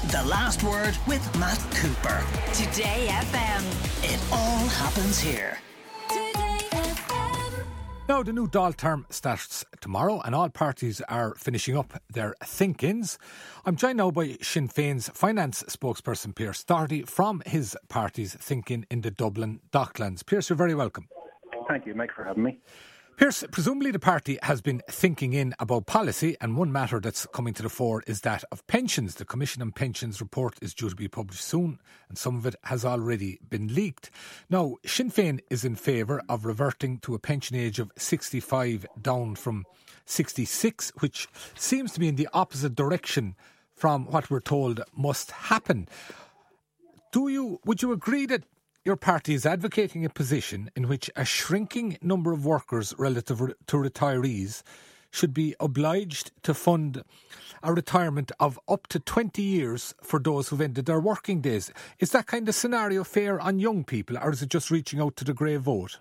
The Last Word with Matt Cooper. Today FM. It all happens here. Today FM. Now, the new Dáil term starts tomorrow and all parties are finishing up their think-ins. I'm joined now by Sinn Féin's finance spokesperson, Pearse Doherty, from his party's think-in in the Dublin Docklands. Pearse, you're very welcome. Thank you, Mike, for having me. Pearse, presumably the party has been thinking in about policy, and one matter that's coming to the fore is that of pensions. The Commission on Pensions report is due to be published soon, and some of it has already been leaked. Now, Sinn Féin is in favour of reverting to a pension age of 65 down from 66, which seems to be in the opposite direction from what we're told must happen. Would you agree that your party is advocating a position in which a shrinking number of workers relative to retirees should be obliged to fund a retirement of up to 20 years for those who've ended their working days? Is that kind of scenario fair on young people, or is it just reaching out to the grey vote?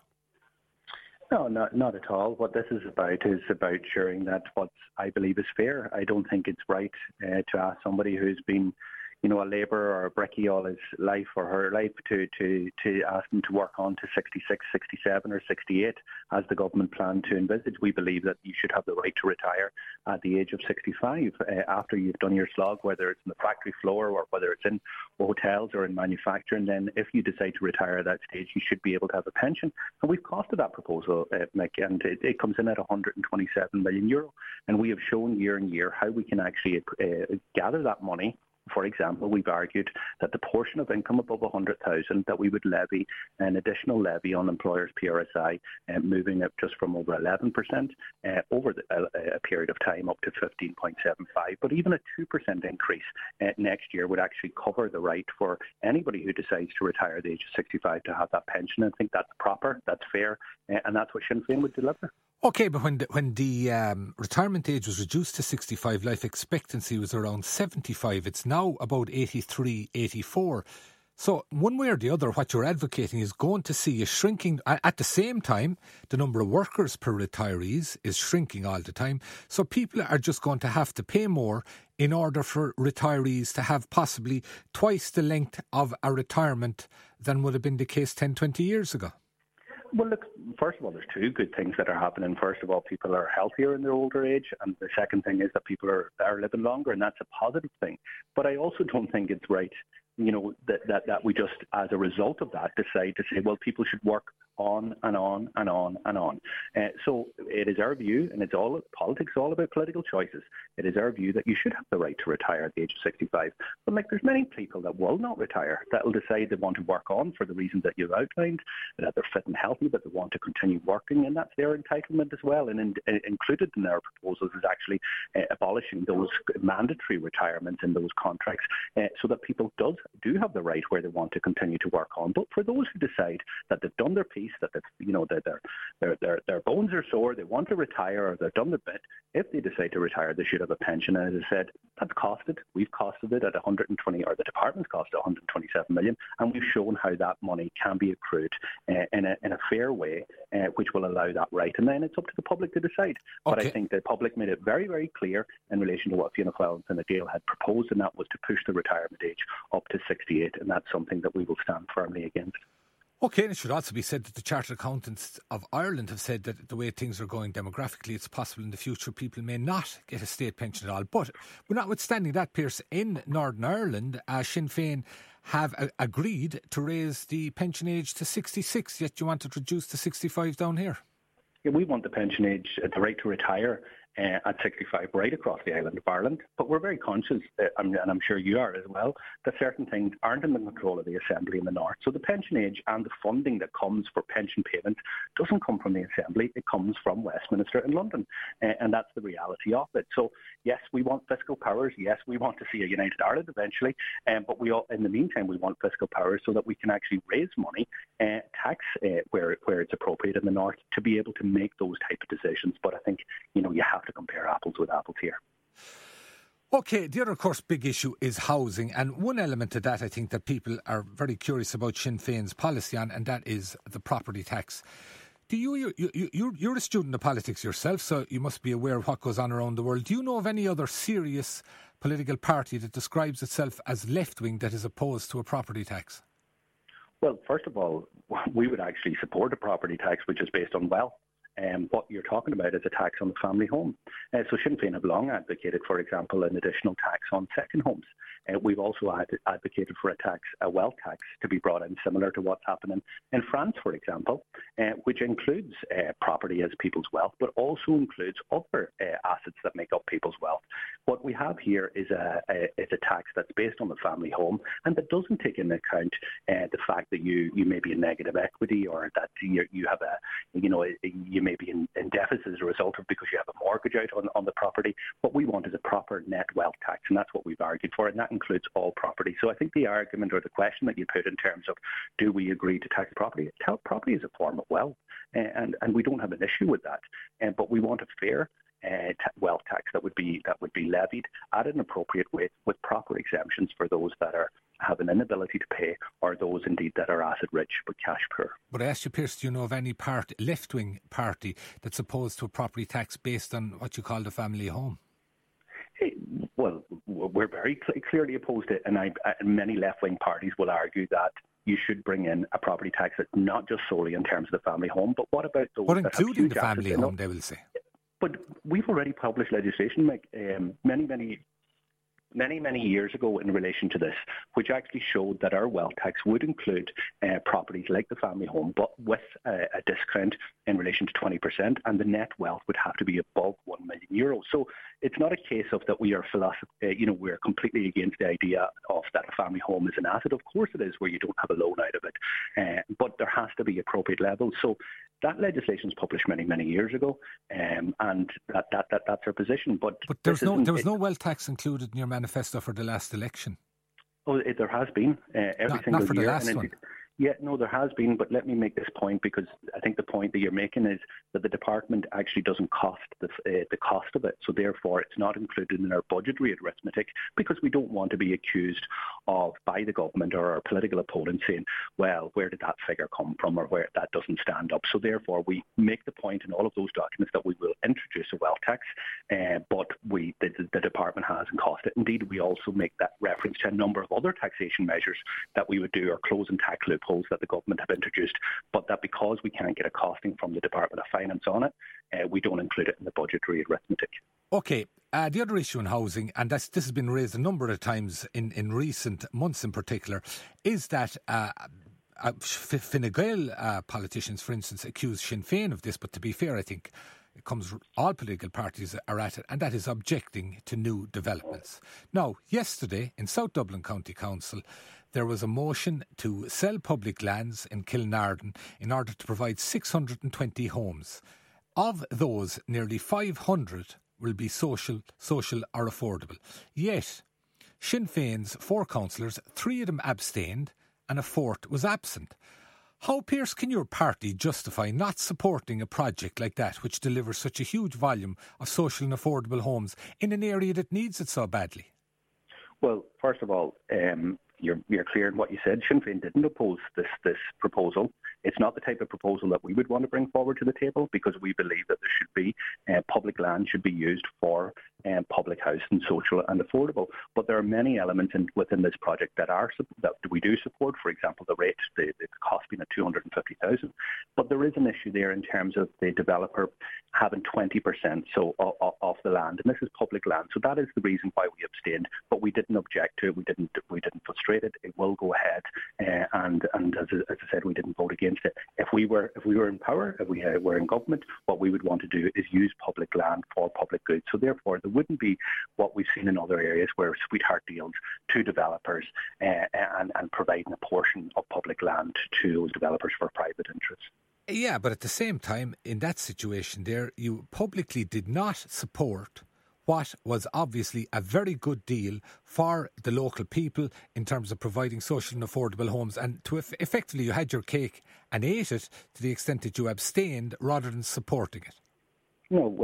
No, not at all. What this is about ensuring that what I believe is fair. I don't think it's right to ask somebody who's been a labourer or a brickie all his life or her life to ask them to work on to 66, 67 or 68 as the government planned to envisage. We believe that you should have the right to retire at the age of 65 after you've done your slog, whether it's in the factory floor or whether it's in hotels or in manufacturing. Then if you decide to retire at that stage, you should be able to have a pension. And we've costed that proposal, Mick, and it comes in at €127 million. And we have shown year on year how we can actually gather that money. For example, we've argued that the portion of income above 100,000 that we would levy an additional levy on employers' PRSI, moving it just from over 11% over a period of time up to 15.75. But even a 2% increase next year would actually cover the right for anybody who decides to retire at the age of 65 to have that pension. I think that's proper, that's fair, and that's what Sinn Féin would deliver. OK, but when the retirement age was reduced to 65, life expectancy was around 75. It's now about 83, 84. So one way or the other, what you're advocating is going to see a shrinking. At the same time, the number of workers per retirees is shrinking all the time. So people are just going to have to pay more in order for retirees to have possibly twice the length of a retirement than would have been the case 10, 20 years ago. Well, look, first of all, there's two good things that are happening. First of all, people are healthier in their older age. And the second thing is that people are living longer, and that's a positive thing. But I also don't think it's right, that we just, as a result of that, decide to say, well, people should work on and on and on and on. So it is our view, and politics is all about political choices. It is our view that you should have the right to retire at the age of 65. But there's many people that will not retire, that will decide they want to work on for the reasons that you've outlined, that they're fit and healthy, that they want to continue working, and that's their entitlement as well. And included in our proposals is actually abolishing those mandatory retirements in those contracts, so that people do have the right where they want to continue to work on. But for those who decide that they've done their piece, that their bones are sore, they want to retire, or they've done their bit, if they decide to retire, they should have a pension. And as I said, that's costed. We've costed it at 120, or the department's cost 127 million, and we've shown how that money can be accrued in a fair way, which will allow that right. And then it's up to the public to decide. Okay. But I think the public made it very, very clear in relation to what Fianna Fáil and Fine Gael had proposed, and that was to push the retirement age up to 68, and that's something that we will stand firmly against. OK, and it should also be said that the Chartered Accountants of Ireland have said that the way things are going demographically, it's possible in the future people may not get a state pension at all. But notwithstanding that, Pearse, in Northern Ireland, Sinn Féin have agreed to raise the pension age to 66, yet you want it reduced to 65 down here. Yeah, we want the pension age, the right to retire at 65 right across the island of Ireland. But we're very conscious, and I'm sure you are as well, that certain things aren't in the control of the Assembly in the North. So the pension age and the funding that comes for pension payments doesn't come from the Assembly, it comes from Westminster and London. And that's the reality of it. So yes, we want fiscal powers. Yes, we want to see a united Ireland eventually. But in the meantime, we want fiscal powers so that we can actually raise money, tax where it's appropriate in the North, to be able to make those type of decisions. But I think, you have to compare apples with apples here. OK, the other, of course, big issue is housing. And one element of that I think that people are very curious about Sinn Féin's policy on, and that is the property tax. Do you're a student of politics yourself, so you must be aware of what goes on around the world. Do you know of any other serious political party that describes itself as left-wing that is opposed to a property tax? Well, first of all, we would actually support a property tax which is based on wealth. What you're talking about is a tax on the family home. So Sinn Féin have long advocated, for example, an additional tax on second homes. We've also advocated for a wealth tax to be brought in, similar to what's happening in France, for example, which includes property as people's wealth, but also includes other assets that make up people's wealth. What we have here is a tax that's based on the family home and that doesn't take into account the fact that you may be in negative equity or that you have you may be in deficit as a result of because you have a mortgage out on the property. What we want is a proper net wealth tax, and that's what we've argued for, and that includes all property. So I think the argument or the question that you put in terms of do we agree to tax property? Property is a form of wealth, and we don't have an issue with that. But we want a fair wealth tax that would be levied at an appropriate rate with proper exemptions for those that have an inability to pay or those indeed that are asset rich but cash poor. But I asked you, Pierce, do you know of any left-wing party that's opposed to a property tax based on what you call the family home? Well, we're very clearly opposed to it, and many left-wing parties will argue that you should bring in a property tax that's not just solely in terms of the family home, but what about those but that including have the family home, they will say. But we've already published legislation, Mike, many years ago in relation to this, which actually showed that our wealth tax would include properties like the family home, but with a discount in relation to 20%, and the net wealth would have to be above €1 million. So it's not a case of that we are we're completely against the idea of that a family home is an asset. Of course it is, where you don't have a loan out of it, but there has to be appropriate levels. So that legislation was published many years ago, and that's our position. But there was no wealth tax included in your manifesto for the last election. Oh, there has been every single not for year. The last one. Yeah, no, there has been, but let me make this point, because I think the point that you're making is that the department actually doesn't cost the cost of it, so therefore it's not included in our budgetary arithmetic, because we don't want to be accused of, by the government or our political opponents, saying, well, where did that figure come from, or where that doesn't stand up. So therefore we make the point in all of those documents that we will introduce a wealth tax, but the department hasn't cost it. Indeed, we also make that reference to a number of other taxation measures that we would do, or closing tax loopholes that the government have introduced, but that because we can't get a costing from the Department of Finance on it, we don't include it in the budgetary arithmetic. OK, the other issue in housing, and this has been raised a number of times in recent months in particular, is that Fine Gael politicians, for instance, accuse Sinn Féin of this, but to be fair, I think all political parties are at it, and that is objecting to new developments. Now, yesterday in South Dublin County Council, there was a motion to sell public lands in Kilnarden in order to provide 620 homes. Of those, nearly 500 will be social or affordable. Yet, Sinn Féin's 4 councillors, 3 of them abstained and a 4th was absent. How, Pierce, can your party justify not supporting a project like that, which delivers such a huge volume of social and affordable homes in an area that needs it so badly? Well, first of all, you're clear in what you said. Sinn Féin didn't oppose this proposal. It's not the type of proposal that we would want to bring forward to the table, because we believe that there should be public land should be used for public housing, social and affordable. But there are many elements within this project that we do support. For example, the rate, the cost being at $250,000. But there is an issue there in terms of the developer having 20% of the land, and this is public land. So that is the reason why we abstained. But we didn't object to it. We didn't frustrate it. It will go ahead, and as I said, we didn't vote against it. If we were in power, if we were in government, what we would want to do is use public land for public good. So therefore, there wouldn't be what we've seen in other areas where sweetheart deals to developers and providing a portion of public land to those developers for private interests. Yeah, but at the same time, in that situation there, you publicly did not support what was obviously a very good deal for the local people in terms of providing social and affordable homes, and to effectively you had your cake and ate it to the extent that you abstained rather than supporting it. No, well,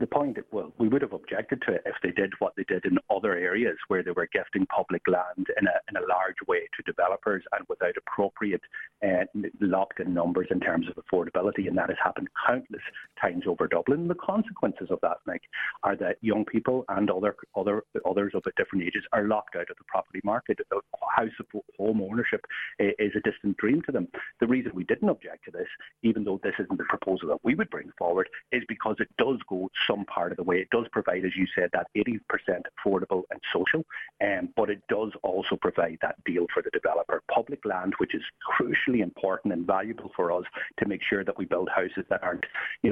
the point, well, we would have objected to it if they did what they did in other areas where they were gifting public land in a large way to developers and without appropriate locked-in numbers in terms of affordability, and that has happened countless times over Dublin. The consequences of that, Mike, are that young people and others of different ages are locked out of the property market. Home ownership is a distant dream to them. The reason we didn't object to this, even though this isn't the proposal that we would bring forward, is because it does go some part of the way. It does provide, as you said, that 80% affordable and social, but it does also provide that deal for the developer. Public land, which is crucially important and valuable for us to make sure that we build houses that aren't,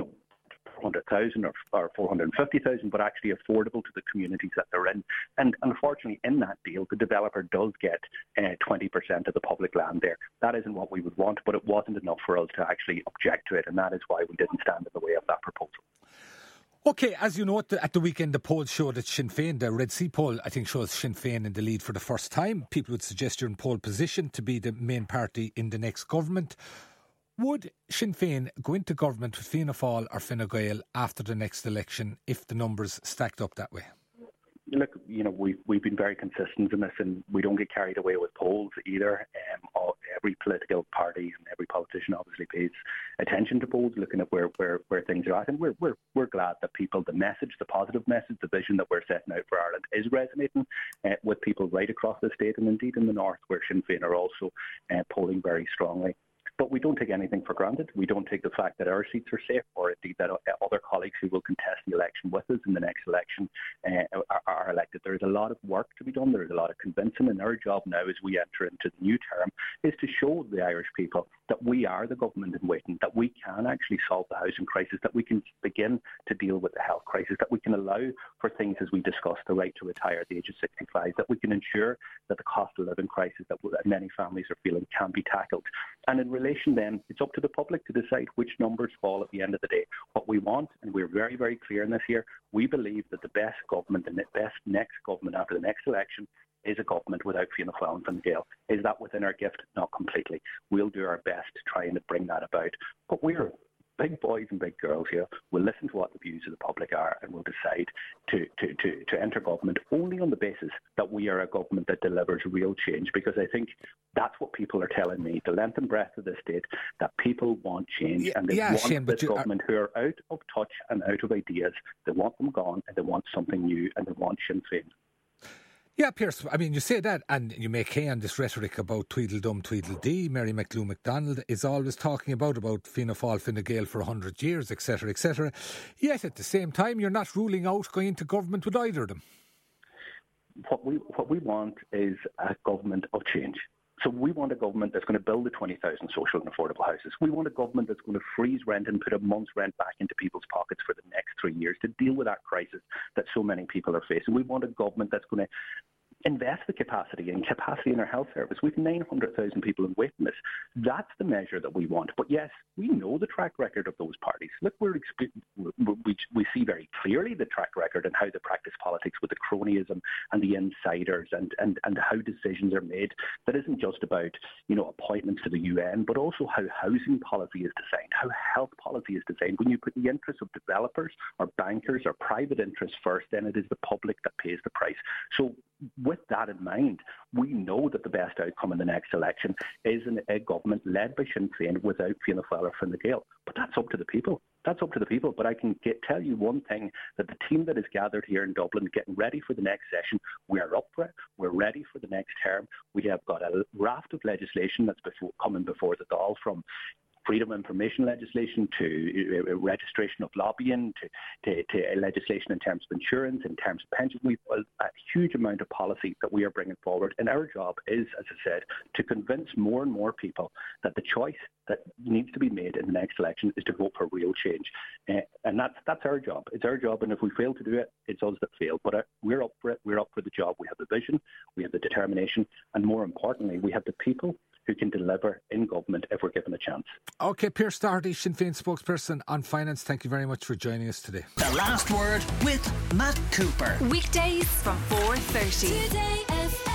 400,000 or 450,000, but actually affordable to the communities that they're in. And unfortunately, in that deal, the developer does get 20% of the public land there. That isn't what we would want, but it wasn't enough for us to actually object to it, and that is why we didn't stand in the way of that proposal. OK, as you know, at the weekend, the polls showed that Sinn Féin, the Red C poll, I think shows Sinn Féin in the lead for the first time. People would suggest you're in pole position to be the main party in the next government. Would Sinn Féin go into government with Fianna Fáil or Fine Gael after the next election if the numbers stacked up that way? Look, we've been very consistent in this, and we don't get carried away with polls either. Every political party and every politician obviously pays attention to polls, looking at where things are at, and we're glad that people, the positive message, the vision that we're setting out for Ireland is resonating with people right across the state, and indeed in the north, where Sinn Féin are also polling very strongly. But we don't take anything for granted. We don't take the fact that our seats are safe, or indeed that other colleagues who will contest the election with us in the next election are elected. There is a lot of work to be done. There is a lot of convincing, and our job now as we enter into the new term is to show the Irish people that we are the government in waiting, that we can actually solve the housing crisis, that we can begin to deal with the health crisis, that we can allow for things as we discussed, the right to retire at the age of 65, that we can ensure that the cost of living crisis that many families are feeling can be tackled. And in relation then, it's up to the public to decide which numbers fall at the end of the day. What we want, and we're very, very clear in this here, we believe that the best government and the best next government after the next election is a government without Fianna Fáil and Fine Gael. Is that within our gift? Not completely. We'll do our best to try and bring that about. But we're big boys and big girls here. We'll listen to what the views of the public are, and we'll decide to enter government only on the basis that we are a government that delivers real change, because I think that's what people are telling me, the length and breadth of the state, that people want change, and they want Shane, this government who are out of touch and out of ideas. They want them gone, and they want something new, and they want Sinn Féin. Yeah, Pierce, I mean, you say that and you make hay on this rhetoric about Tweedledum, Tweedledee. Mary McLuhan MacDonald is always talking about Fianna Fáil, Fine Gael for 100 years, etc., etc. Yet at the same time, you're not ruling out going into government with either of them. What we want is a government of change. So we want a government that's going to build the 20,000 social and affordable houses. We want a government that's going to freeze rent and put a month's rent back into people's pockets for the next 3 years to deal with that crisis that so many people are facing. We want a government that's going to invest the capacity in our health service. We've 900,000 people in waiting list. That's the measure that we want. But yes, we know the track record of those parties. Look, we see very clearly the track record and how they practice politics with the cronyism and the insiders and how decisions are made. That isn't just about, appointments to the UN, but also how housing policy is designed, how health policy is designed. When you put the interests of developers or bankers or private interests first, then it is the public that pays the price. So with that in mind, we know that the best outcome in the next election is a government led by Sinn Féin without Fianna Fáil or Fine Gael. But that's up to the people. That's up to the people. But I can tell you one thing, that the team that is gathered here in Dublin, getting ready for the next session, we are up for it. We're ready for the next term. We have got a raft of legislation that's coming before the Dáil, from freedom of information legislation to registration of lobbying to legislation in terms of insurance, in terms of pensions. We've a huge amount of policy that we are bringing forward, and our job is, as I said, to convince more and more people that the choice that needs to be made in the next election is to vote for real change. And that's our job. It's our job, and if we fail to do it, it's us that fail. But we're up for it. We're up for the job. We have the vision, we have the determination, and more importantly, we have the people who can deliver in government if we're given a chance. OK, Pierce Doherty, Sinn Féin spokesperson on finance, thank you very much for joining us today. The Last Word with Matt Cooper. Weekdays from 4:30. Today FM.